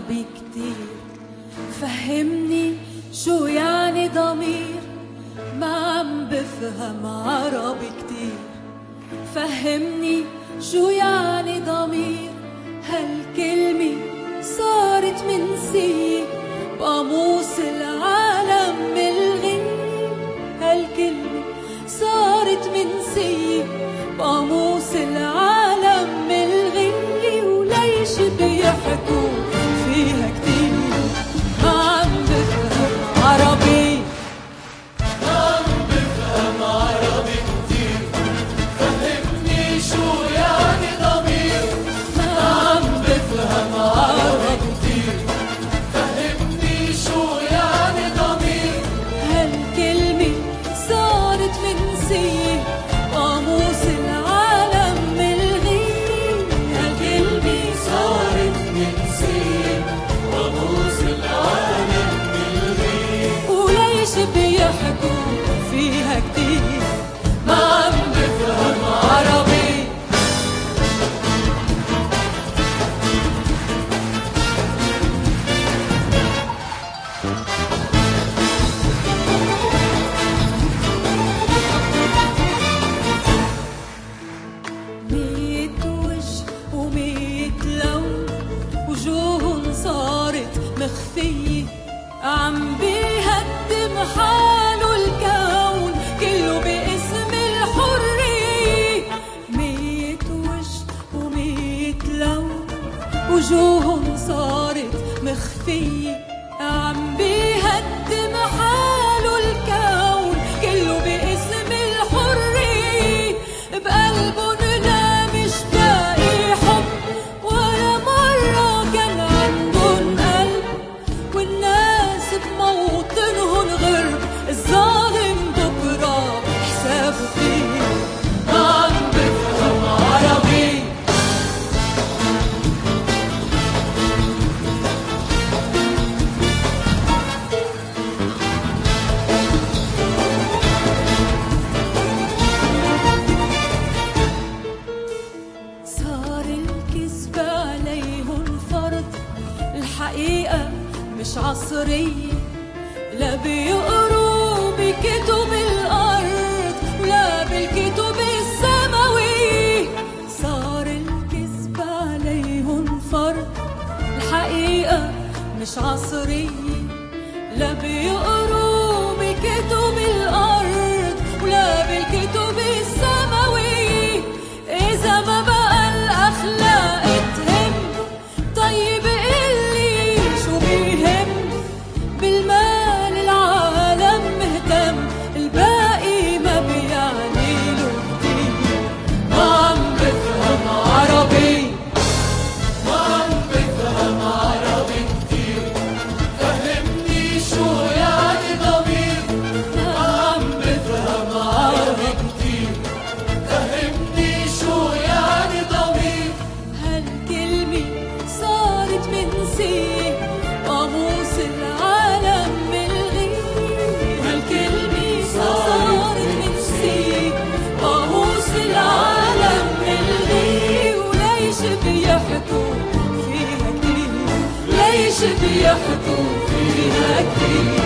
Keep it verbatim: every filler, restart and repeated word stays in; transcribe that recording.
عربي كتير. فهمني شو يعني ضمير، ما عم بفهم عربي كتير. فهمني شو يعني ضمير، هالكلمة صارت منسية بقاموس العالم الغني. هالكلمة صارت منسية بقاموس العالم الغني. وليش بيحكوا فيها كتير، ما عم بفهم عربي، ما عم بفهم عربي كتير. فهمني شو يعني ضمير، ما عم بفهم عربي كتير. فهمني شو يعني ضمير، هالكلمة صارت منسية قاموس العالم الغني. هالكلمة صارت منسية قاموس العالم الغني. وليش بيحكوا فيها كتير، ما عم بفهم عربي. ميت وجه وميت لون، وجوهن صارت مخفية، عم بيهدم حاله الكون كله باسم الحرية. ميت وجه وميت لون، وجوهن صارت مخفية، عم بيهدم حاله الكون كله باسم الحرية. بقلبن لا مش باقي حب، ولا مرة كان عندن قلب، والناس بموطنهن غرب. الظالم بكرة حسابه فيه، ما عم بفهم عربي. صار الكذب عليهن فرض، الحقيقة مش عصرية. لا بيقروا بكتب الأرض ولا بالكتب السماوية. صار الكذب عليهن فرض، الحقيقة مش عصرية. لا بيقروا بكتب الأرض ولا بالكتب السماوية. إذا ما بقى الأخلاق تهم، طيب قلي شو بيهم. بالمال العالم مهتم، الباقي ما بيعني له كتير. ما عم بفهم عربي، ما عم بفهم عربي كتير. فهمني شو يعني ضمير، ما عم بفهم عربي كتير. فهمني شو يعني ضمير، هالكلمة صارت منسية قاموس العالم الغني. هالكلمة صارت منسية قاموس العالم الغني. وليش بيحكوا فيها كتير، ليش بيحكوا فيها كتير.